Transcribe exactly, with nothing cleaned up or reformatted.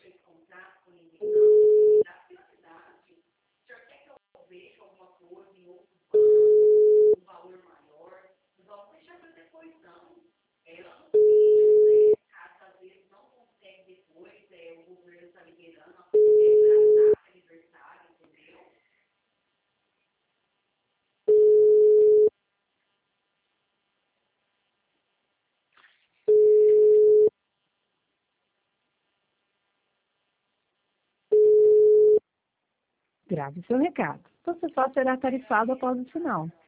Grave seu recado. Você só será tarifado após o sinal.